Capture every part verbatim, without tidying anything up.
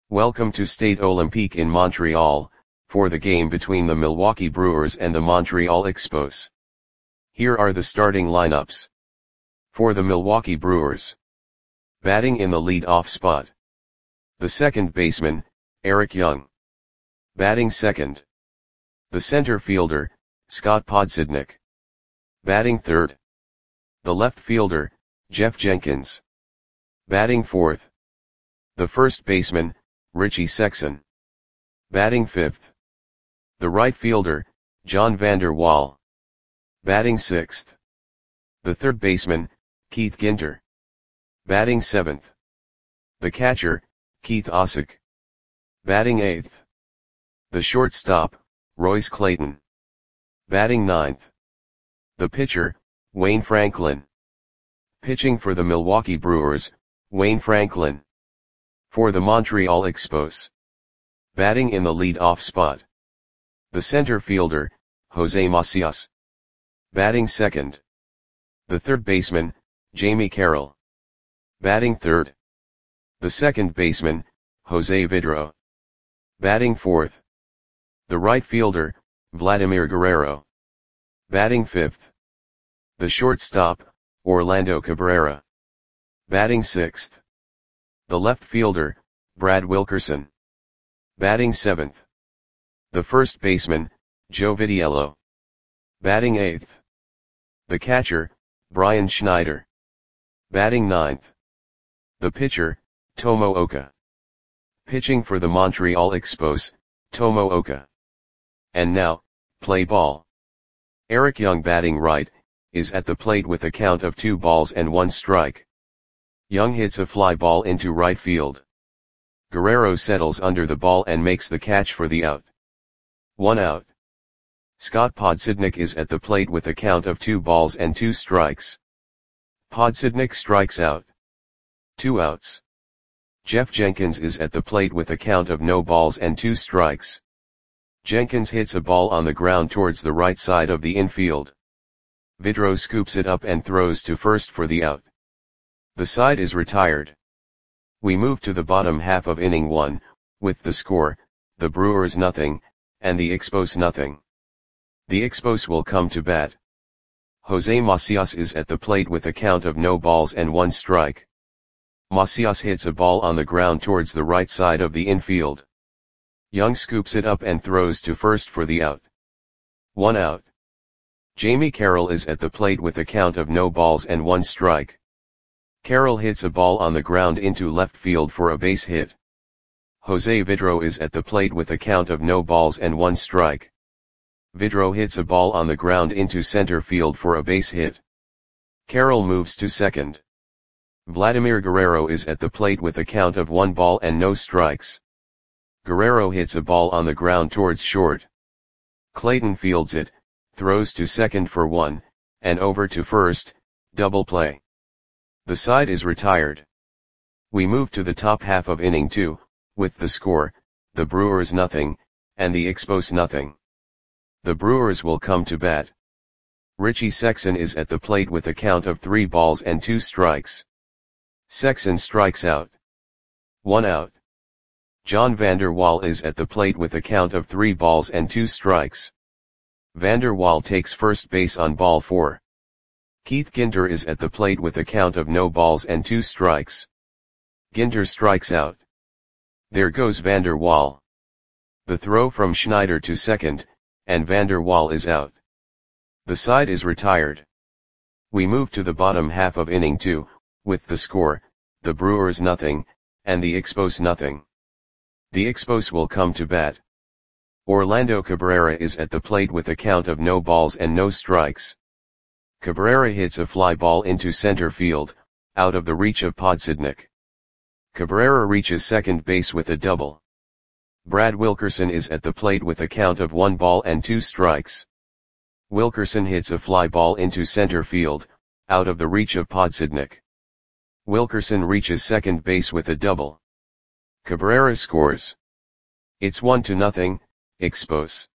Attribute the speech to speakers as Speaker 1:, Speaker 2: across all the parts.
Speaker 1: Welcome to Stade Olympique in Montreal, for the game between the Milwaukee Brewers and the Montreal Expos. Here are the starting lineups. For the Milwaukee Brewers. Batting in the lead-off spot. The second baseman, Eric Young. Batting second. The center fielder, Scott Podsednik. Batting third. The left fielder, Jeff Jenkins. Batting fourth. The first baseman, Richie Sexson. Batting fifth. The right fielder, John Vander Wal. Batting sixth. The third baseman, Keith Ginter. Batting seventh. The catcher, Keith Osick. Batting eighth. The shortstop, Royce Clayton. Batting ninth. The pitcher, Wayne Franklin. Pitching for the Milwaukee Brewers, Wayne Franklin. For the Montreal Expos. Batting in the lead-off spot. The center fielder, Jose Macias. Batting second. The third baseman, Jamie Carroll. Batting third. The second baseman, Jose Vidro. Batting fourth. The right fielder, Vladimir Guerrero. Batting fifth. The shortstop, Orlando Cabrera. Batting sixth. The left fielder, Brad Wilkerson. Batting seventh. The first baseman, Joe Vitiello. Batting eighth. The catcher, Brian Schneider. Batting ninth. The pitcher, Tomo Oka. Pitching for the Montreal Expos, Tomo Oka. And now, play ball. Eric Young batting right, is at the plate with a count of two balls and one strike. Young hits a fly ball into right field. Guerrero settles under the ball and makes the catch for the out. One out. Scott Podsednik is at the plate with a count of two balls and two strikes. Podsednik strikes out. Two outs. Jeff Jenkins is at the plate with a count of no balls and two strikes. Jenkins hits a ball on the ground towards the right side of the infield. Vidro scoops it up and throws to first for the out. The side is retired. We move to the bottom half of inning one, with the score, the Brewers nothing, and the Expos nothing. The Expos will come to bat. Jose Macias is at the plate with a count of no balls and one strike. Macias hits a ball on the ground towards the right side of the infield. Young scoops it up and throws to first for the out. One out. Jamie Carroll is at the plate with a count of no balls and one strike. Carroll hits a ball on the ground into left field for a base hit. Jose Vidro is at the plate with a count of no balls and one strike. Vidro hits a ball on the ground into center field for a base hit. Carroll moves to second. Vladimir Guerrero is at the plate with a count of one ball and no strikes. Guerrero hits a ball on the ground towards short. Clayton fields it, throws to second for one, and over to first, double play. The side is retired. We move to the top half of inning two, with the score, the Brewers nothing, and the Expos nothing. The Brewers will come to bat. Richie Sexson is at the plate with a count of three balls and two strikes. Sexson strikes out. One out. John Vander Wal is at the plate with a count of three balls and two strikes. Vander Wal takes first base on ball four. Keith Ginter is at the plate with a count of no balls and two strikes. Ginter strikes out. There goes Vander Wal. The throw from Schneider to second, and Vander Wal is out. The side is retired. We move to the bottom half of inning two, with the score, the Brewers nothing, and the Expos nothing. The Expos will come to bat. Orlando Cabrera is at the plate with a count of no balls and no strikes. Cabrera hits a fly ball into center field, out of the reach of Podsednik. Cabrera reaches second base with a double. Brad Wilkerson is at the plate with a count of one ball and two strikes. Wilkerson hits a fly ball into center field, out of the reach of Podsednik. Wilkerson reaches second base with a double. Cabrera scores. It's one to nothing, Expos.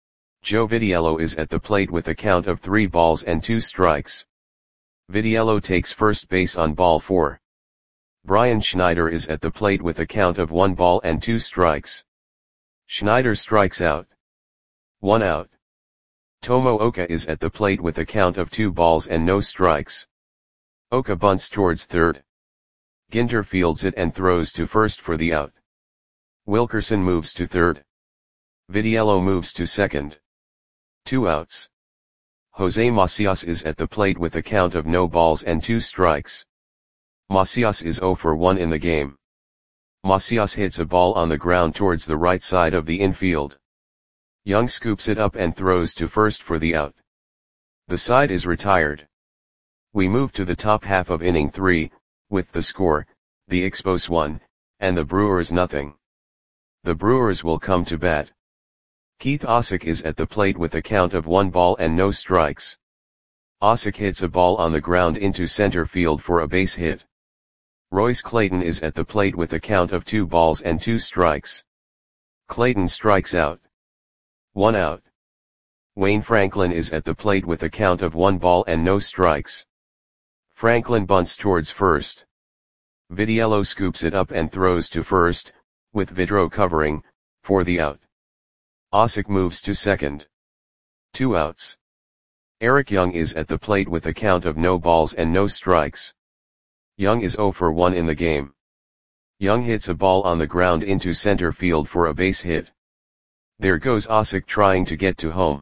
Speaker 1: Joe Vitiello is at the plate with a count of three balls and two strikes. Vitiello takes first base on ball four. Brian Schneider is at the plate with a count of one ball and two strikes. Schneider strikes out. One out. Tomo Oka is at the plate with a count of two balls and no strikes. Oka bunts towards third. Ginter fields it and throws to first for the out. Wilkerson moves to third. Vitiello moves to second. Two outs. Jose Macias is at the plate with a count of no balls and two strikes. Macias is zero for one in the game. Macias hits a ball on the ground towards the right side of the infield. Young scoops it up and throws to first for the out. The side is retired. We move to the top half of inning three, with the score, the Expos one, and the Brewers nothing. The Brewers will come to bat. Keith Osick is at the plate with a count of one ball and no strikes. Osick hits a ball on the ground into center field for a base hit. Royce Clayton is at the plate with a count of two balls and two strikes. Clayton strikes out. One out. Wayne Franklin is at the plate with a count of one ball and no strikes. Franklin bunts towards first. Vitiello scoops it up and throws to first, with Vidro covering, for the out. Osick moves to second. Two outs. Eric Young is at the plate with a count of no balls and no strikes. Young is zero for one in the game. Young hits a ball on the ground into center field for a base hit. There goes Osick trying to get to home.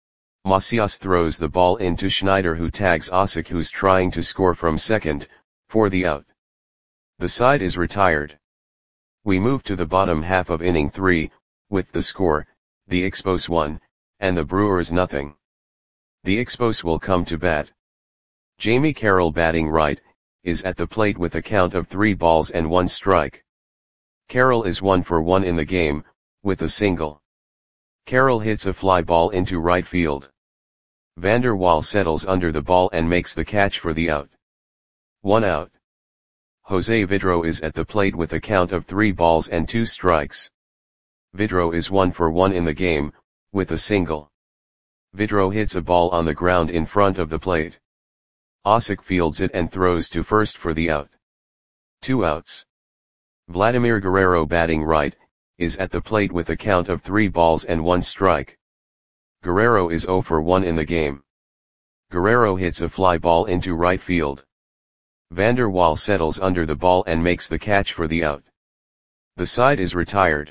Speaker 1: Macias throws the ball into Schneider, who tags Osick, who's trying to score from second, for the out. The side is retired. We move to the bottom half of inning three, with the score, the Expos one, and the Brewers nothing. The Expos will come to bat. Jamie Carroll, batting right, is at the plate with a count of three balls and one strike. Carroll is one for one in the game, with a single. Carroll hits a fly ball into right field. Vander Waal settles under the ball and makes the catch for the out. One out. Jose Vidro is at the plate with a count of three balls and two strikes. Vidro is one for one in the game, with a single. Vidro hits a ball on the ground in front of the plate. Osick fields it and throws to first for the out. Two outs. Vladimir Guerrero, batting right, is at the plate with a count of three balls and one strike. Guerrero is zero for one in the game. Guerrero hits a fly ball into right field. Vander Waal settles under the ball and makes the catch for the out. The side is retired.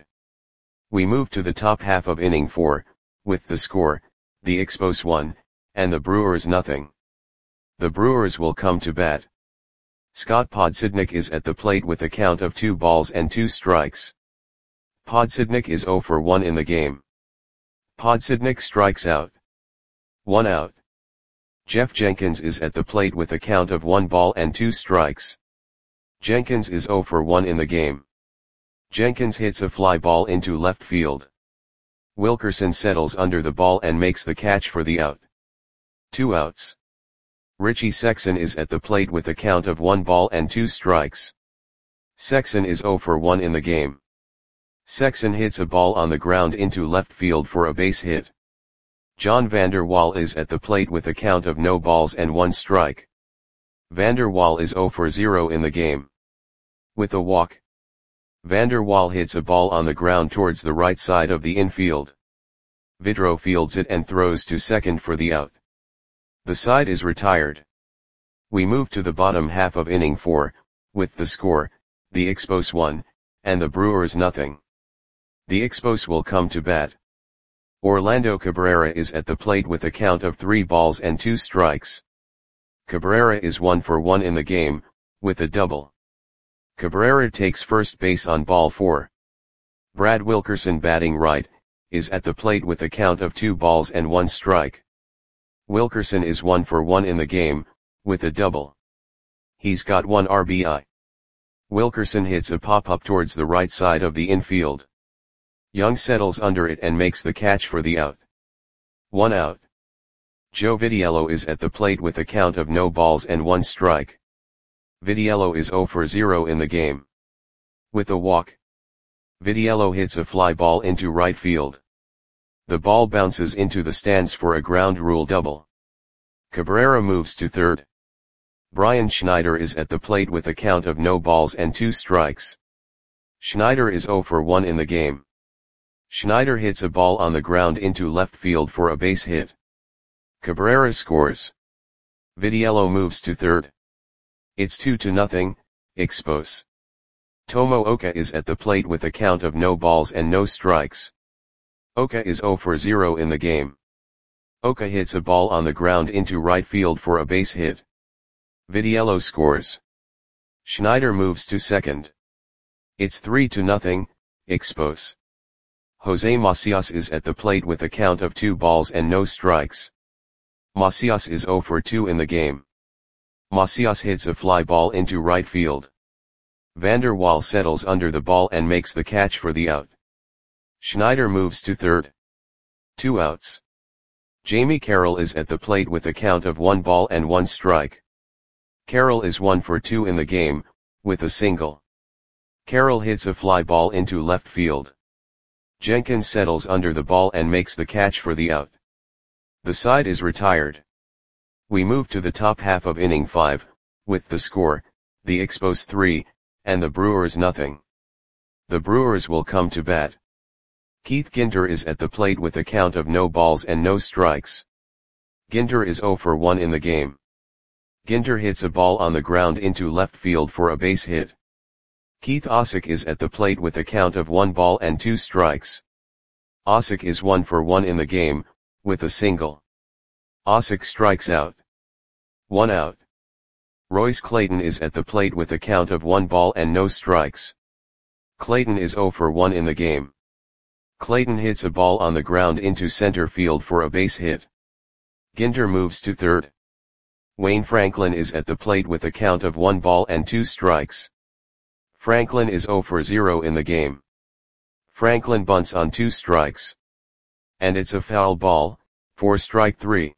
Speaker 1: We move to the top half of inning four, with the score, the Expos one, and the Brewers nothing. The Brewers will come to bat. Scott Podsednik is at the plate with a count of two balls and two strikes. Podsednik is zero for one in the game. Podsednik strikes out. One out. Jeff Jenkins is at the plate with a count of one ball and two strikes. Jenkins is zero for one in the game. Jenkins hits a fly ball into left field. Wilkerson settles under the ball and makes the catch for the out. Two outs. Richie Sexson is at the plate with a count of one ball and two strikes. Sexson is zero for one in the game. Sexson hits a ball on the ground into left field for a base hit. John Vander Waal is at the plate with a count of no balls and one strike. Vander Waal is zero for zero in the game. With a walk. Vander Waal hits a ball on the ground towards the right side of the infield. Vidro fields it and throws to second for the out. The side is retired. We move to the bottom half of inning four, with the score, the Expos one, and the Brewers nothing. The Expos will come to bat. Orlando Cabrera is at the plate with a count of three balls and two strikes. Cabrera is one for one in the game, with a double. Cabrera takes first base on ball four. Brad Wilkerson, batting right, is at the plate with a count of two balls and one strike. Wilkerson is one for one in the game, with a double. He's got one R B I. Wilkerson hits a pop-up towards the right side of the infield. Young settles under it and makes the catch for the out. One out. Joe Vitiello is at the plate with a count of no balls and one strike. Vitiello is zero for zero in the game. With a walk. Vitiello hits a fly ball into right field. The ball bounces into the stands for a ground rule double. Cabrera moves to third. Brian Schneider is at the plate with a count of no balls and two strikes. Schneider is zero for one in the game. Schneider hits a ball on the ground into left field for a base hit. Cabrera scores. Vitiello moves to third. It's two to nothing, Expos. Tomooka is at the plate with a count of no balls and no strikes. Oka is zero for zero in the game. Oka hits a ball on the ground into right field for a base hit. Vitiello scores. Schneider moves to second. It's three to nothing, Expos. Jose Macias is at the plate with a count of two balls and no strikes. Macias is zero for two in the game. Macias hits a fly ball into right field. Vander Waal settles under the ball and makes the catch for the out. Schneider moves to third. Two outs. Jamie Carroll is at the plate with a count of one ball and one strike. Carroll is one for two in the game, with a single. Carroll hits a fly ball into left field. Jenkins settles under the ball and makes the catch for the out. The side is retired. We move to the top half of inning five, with the score, the Expos three, and the Brewers nothing. The Brewers will come to bat. Keith Ginter is at the plate with a count of no balls and no strikes. Ginter is zero for one in the game. Ginter hits a ball on the ground into left field for a base hit. Keith Osick is at the plate with a count of one ball and two strikes. Osick is one for one in the game, with a single. Osick strikes out. One out. Royce Clayton is at the plate with a count of one ball and no strikes. Clayton is zero for one in the game. Clayton hits a ball on the ground into center field for a base hit. Ginter moves to third. Wayne Franklin is at the plate with a count of one ball and two strikes. Franklin is zero for zero in the game. Franklin bunts on two strikes. And it's a foul ball, for strike three.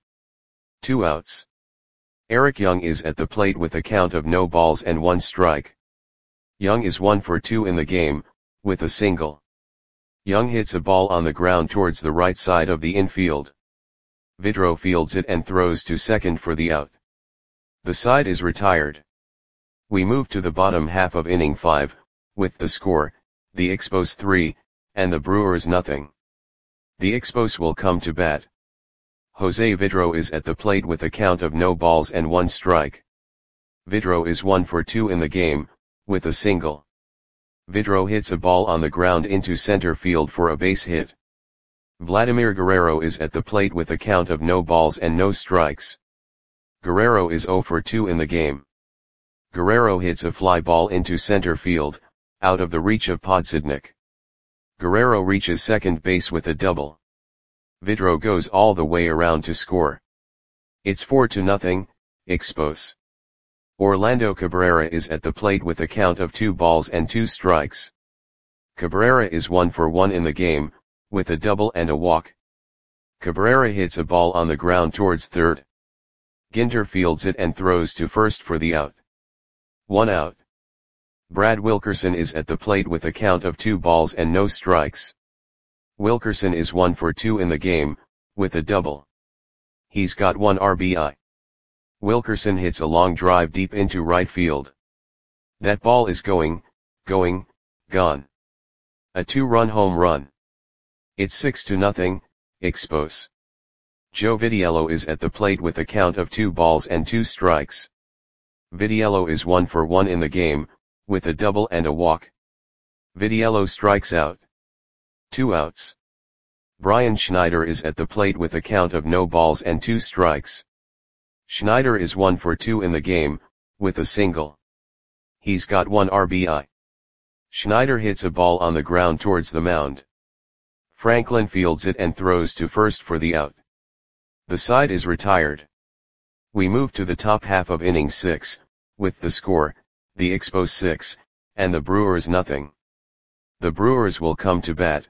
Speaker 1: Two outs. Eric Young is at the plate with a count of no balls and one strike. Young is one for two in the game, with a single. Young hits a ball on the ground towards the right side of the infield. Vidro fields it and throws to second for the out. The side is retired. We move to the bottom half of inning five, with the score, the Expos three, and the Brewers nothing. The Expos will come to bat. Jose Vidro is at the plate with a count of no balls and one strike. Vidro is one for two in the game, with a single. Vidro hits a ball on the ground into center field for a base hit. Vladimir Guerrero is at the plate with a count of no balls and no strikes. Guerrero is zero for two in the game. Guerrero hits a fly ball into center field, out of the reach of Podsednik. Guerrero reaches second base with a double. Vidro goes all the way around to score. It's four to nothing, Expos. Orlando Cabrera is at the plate with a count of two balls and two strikes. Cabrera is one for one in the game, with a double and a walk. Cabrera hits a ball on the ground towards third. Ginter fields it and throws to first for the out. One out. Brad Wilkerson is at the plate with a count of two balls and no strikes. Wilkerson is one for two in the game, with a double. He's got one R B I. Wilkerson hits a long drive deep into right field. That ball is going, going, gone. A two-run home run. It's six to nothing, Expos. Joe Vitiello is at the plate with a count of two balls and two strikes. Vitiello is one for one in the game, with a double and a walk. Vitiello strikes out. Two outs. Brian Schneider is at the plate with a count of no balls and two strikes. Schneider is one for two in the game, with a single. He's got one R B I. Schneider hits a ball on the ground towards the mound. Franklin fields it and throws to first for the out. The side is retired. We move to the top half of inning six, with the score, the Expos six, and the Brewers nothing. The Brewers will come to bat.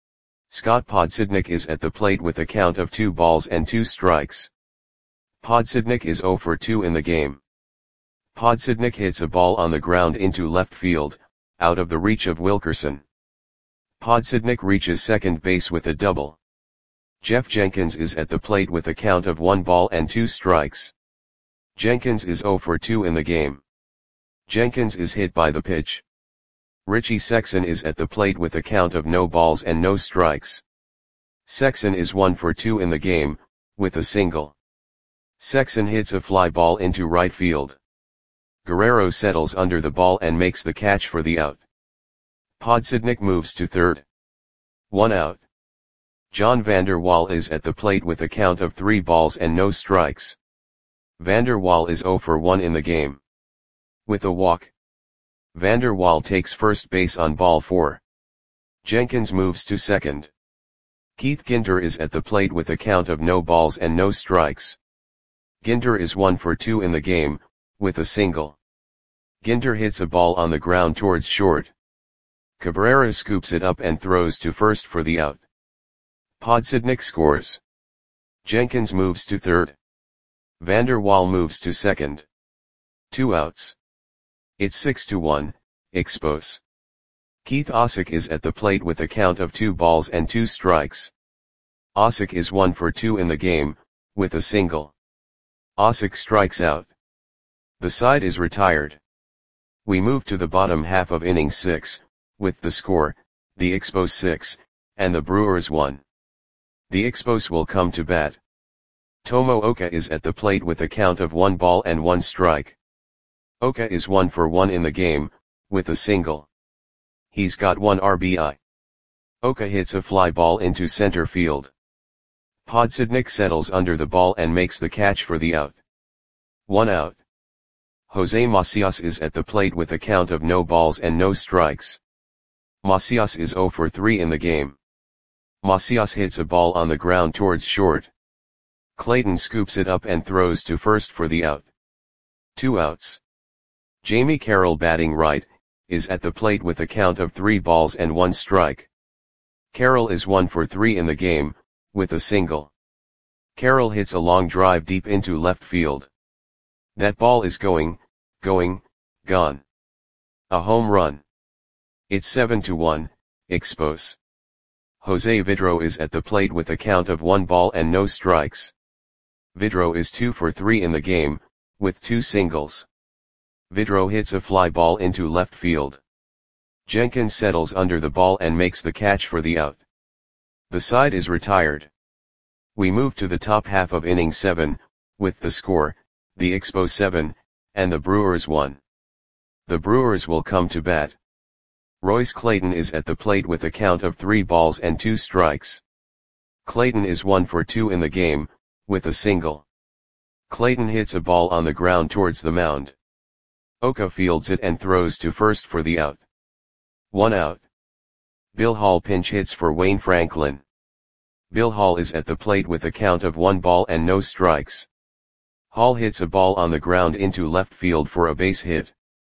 Speaker 1: Scott Podsednik is at the plate with a count of two balls and two strikes. Podsednik is zero for two in the game. Podsednik hits a ball on the ground into left field, out of the reach of Wilkerson. Podsednik reaches second base with a double. Jeff Jenkins is at the plate with a count of one ball and two strikes. Jenkins is zero for two in the game. Jenkins is hit by the pitch. Richie Sexson is at the plate with a count of no balls and no strikes. Sexson is one for two in the game, with a single. Sexson hits a fly ball into right field. Guerrero settles under the ball and makes the catch for the out. Podsednik moves to third. One out. John Vander Wal is at the plate with a count of three balls and no strikes. Vander Wal is zero for one in the game. With a walk. Vander Wal takes first base on ball four. Jenkins moves to second. Keith Ginter is at the plate with a count of no balls and no strikes. Ginter is one for two in the game, with a single. Ginter hits a ball on the ground towards short. Cabrera scoops it up and throws to first for the out. Podsednik scores. Jenkins moves to third. Vander Wal moves to second. Two outs. It's six to one, Expos. Keith Osik is at the plate with a count of two balls and two strikes. Osik is one for two in the game, with a single. Osik strikes out. The side is retired. We move to the bottom half of inning six, with the score, the Expos six, and the Brewers one. The Expos will come to bat. Tomo Oka is at the plate with a count of one ball and one strike. Oka is one for one in the game, with a single. He's got one R B I. Oka hits a fly ball into center field. Podsednik settles under the ball and makes the catch for the out. One out. Jose Macias is at the plate with a count of no balls and no strikes. Macias is zero for three in the game. Macias hits a ball on the ground towards short. Clayton scoops it up and throws to first for the out. Two outs. Jamie Carroll, batting right, is at the plate with a count of three balls and one strike. Carroll is one for three in the game, with a single. Carroll hits a long drive deep into left field. That ball is going, going, gone. A home run. It's seven to one, Expos. Jose Vidro is at the plate with a count of one ball and no strikes. Vidro is two for three in the game, with two singles. Vidro hits a fly ball into left field. Jenkins settles under the ball and makes the catch for the out. The side is retired. We move to the top half of inning seven, with the score, the Expos seven, and the Brewers one. The Brewers will come to bat. Royce Clayton is at the plate with a count of three balls and two strikes. Clayton is one for two in the game, with a single. Clayton hits a ball on the ground towards the mound. Oka fields it and throws to first for the out. One out. Bill Hall pinch hits for Wayne Franklin. Bill Hall is at the plate with a count of one ball and no strikes. Hall hits a ball on the ground into left field for a base hit.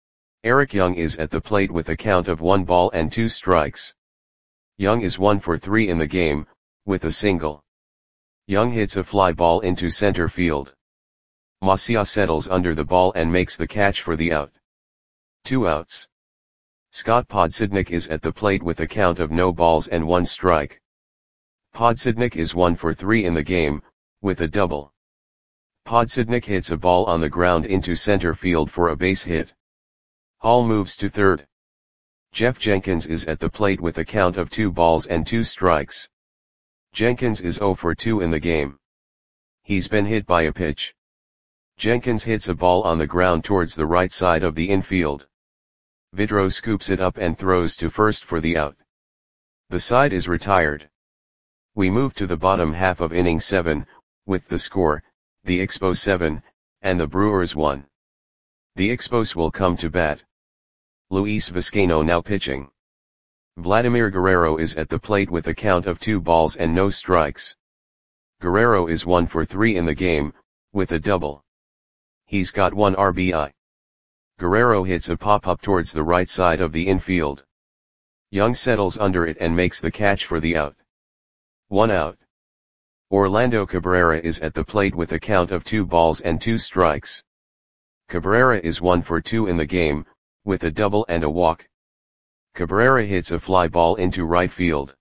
Speaker 1: Eric Young is at the plate with a count of one ball and two strikes. Young is one for three in the game, with a single. Young hits a fly ball into center field. Macias settles under the ball and makes the catch for the out. Two outs. Scott Podsednik is at the plate with a count of no balls and one strike. Podsednik is one for three in the game, with a double. Podsednik hits a ball on the ground into center field for a base hit. Hall moves to third. Jeff Jenkins is at the plate with a count of two balls and two strikes. Jenkins is zero for two in the game. He's been hit by a pitch. Jenkins hits a ball on the ground towards the right side of the infield. Vidro scoops it up and throws to first for the out. The side is retired. We move to the bottom half of inning seven, with the score, the Expos seven, and the Brewers one. The Expos will come to bat. Luis Vizcaino now pitching. Vladimir Guerrero is at the plate with a count of two balls and no strikes. Guerrero is one for three in the game, with a double. He's got one R B I. Guerrero hits a pop-up towards the right side of the infield. Young settles under it and makes the catch for the out. One out. Orlando Cabrera is at the plate with a count of two balls and two strikes. Cabrera is one for two in the game, with a double and a walk. Cabrera hits a fly ball into right field.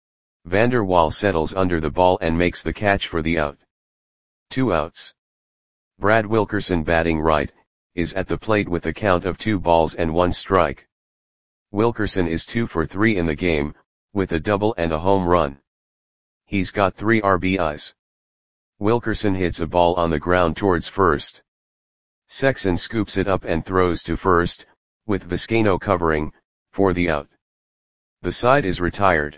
Speaker 1: Vander Wal settles under the ball and makes the catch for the out. Two outs. Brad Wilkerson batting right, is at the plate with a count of two balls and one strike. Wilkerson is two for three in the game, with a double and a home run. He's got three R B Is. Wilkerson hits a ball on the ground towards first. Sexson scoops it up and throws to first, with Vizcaino covering, for the out. The side is retired.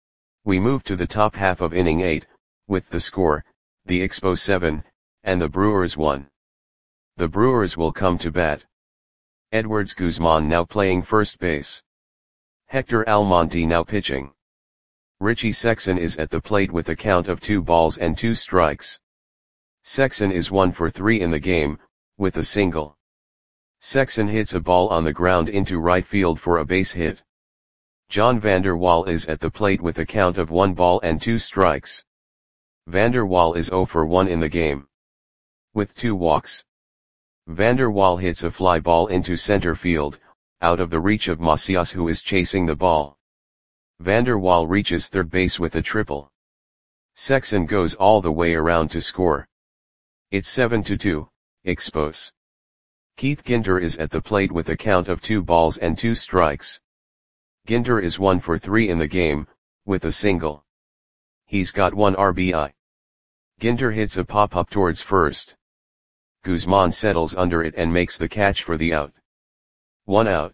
Speaker 1: We move to the top half of inning eight, with the score, the Expos seven, and the Brewers one. The Brewers will come to bat. Edwards Guzman now playing first base. Hector Almonte now pitching. Richie Sexson is at the plate with a count of two balls and two strikes. Sexson is one for three in the game, with a single. Sexson hits a ball on the ground into right field for a base hit. John Vander Wal is at the plate with a count of one ball and two strikes. Vander Wal is zero for one in the game, with two walks. Vander Wal hits a fly ball into center field, out of the reach of Macias, who is chasing the ball. Vander Wal reaches third base with a triple. Sexson goes all the way around to score. It's seven to two, Expos. Keith Ginter is at the plate with a count of two balls and two strikes. Ginter is one for three in the game, with a single. He's got one R B I. Ginter hits a pop-up towards first. Guzman settles under it and makes the catch for the out. One out.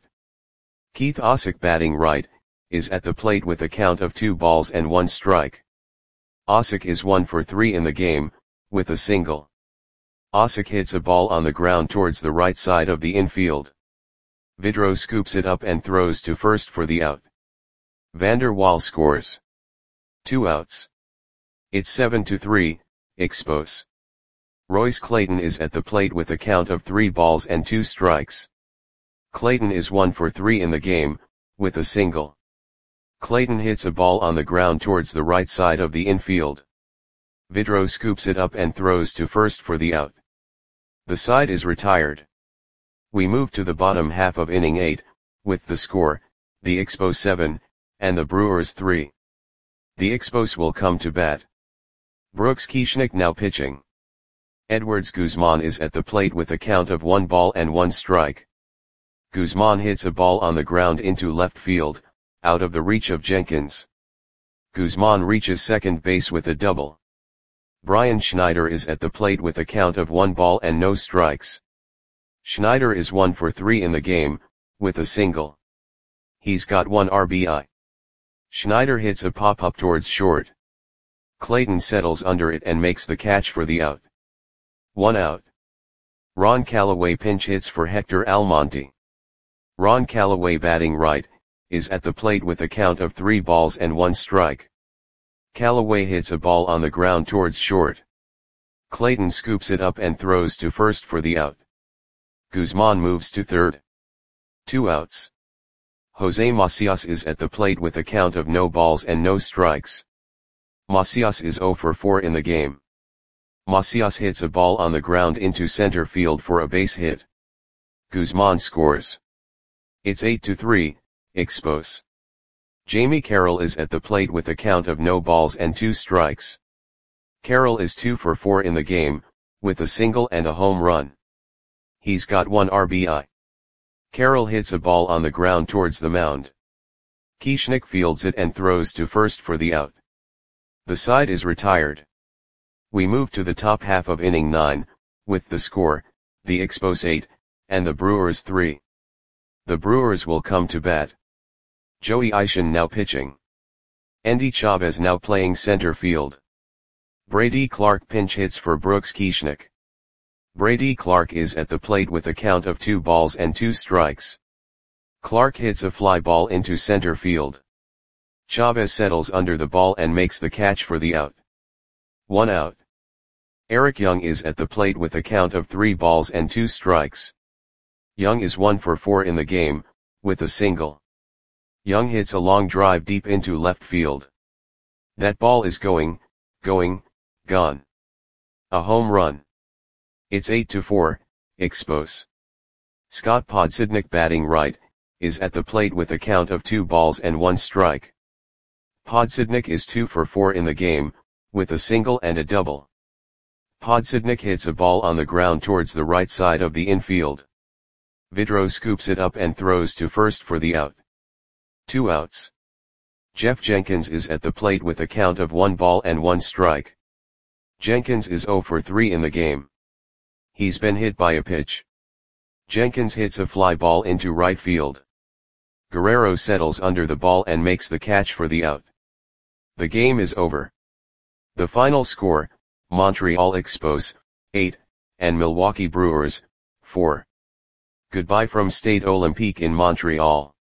Speaker 1: Keith Osick batting right, is at the plate with a count of two balls and one strike. Osick is one for three in the game, with a single. Osick hits a ball on the ground towards the right side of the infield. Vidro scoops it up and throws to first for the out. Vander Wal scores. Two outs. It's seven to three, Expos. Royce Clayton is at the plate with a count of three balls and two strikes. Clayton is one for three in the game, with a single. Clayton hits a ball on the ground towards the right side of the infield. Vidro scoops it up and throws to first for the out. The side is retired. We move to the bottom half of inning eight, with the score, the Expos seven, and the Brewers three. The Expos will come to bat. Brooks Kieschnick now pitching. Edwards Guzman is at the plate with a count of one ball and one strike. Guzman hits a ball on the ground into left field, out of the reach of Jenkins. Guzman reaches second base with a double. Brian Schneider is at the plate with a count of one ball and no strikes. Schneider is one for three in the game, with a single. He's got one R B I. Schneider hits a pop-up towards short. Clayton settles under it and makes the catch for the out. One out. Ron Callaway pinch hits for Hector Almonte. Ron Callaway batting right, is at the plate with a count of three balls and one strike. Callaway hits a ball on the ground towards short. Clayton scoops it up and throws to first for the out. Guzman moves to third. Two outs. Jose Macias is at the plate with a count of no balls and no strikes. Macias is zero for four in the game. Macias hits a ball on the ground into center field for a base hit. Guzman scores. It's eight to three, Expos. Jamie Carroll is at the plate with a count of no balls and two strikes. Carroll is two for four in the game, with a single and a home run. He's got one R B I. Carroll hits a ball on the ground towards the mound. Kieschnick fields it and throws to first for the out. The side is retired. We move to the top half of inning nine, with the score, the Expos eight, and the Brewers three. The Brewers will come to bat. Joey Isham now pitching. Endy Chavez now playing center field. Brady Clark pinch hits for Brooks Kieschnick. Brady Clark is at the plate with a count of two balls and two strikes. Clark hits a fly ball into center field. Chavez settles under the ball and makes the catch for the out. One out. Eric Young is at the plate with a count of three balls and two strikes. Young is one for four in the game, with a single. Young hits a long drive deep into left field. That ball is going, going, gone. A home run. It's eight to four, Expos. Scott Podsednik batting right, is at the plate with a count of two balls and one strike. Podsednik is two for four in the game, with a single and a double. Podsednik hits a ball on the ground towards the right side of the infield. Vidro scoops it up and throws to first for the out. Two outs. Jeff Jenkins is at the plate with a count of one ball and one strike. Jenkins is zero for three in the game. He's been hit by a pitch. Jenkins hits a fly ball into right field. Guerrero settles under the ball and makes the catch for the out. The game is over. The final score, Montreal Expos, eight, and Milwaukee Brewers, four. Goodbye from Stade Olympique in Montreal.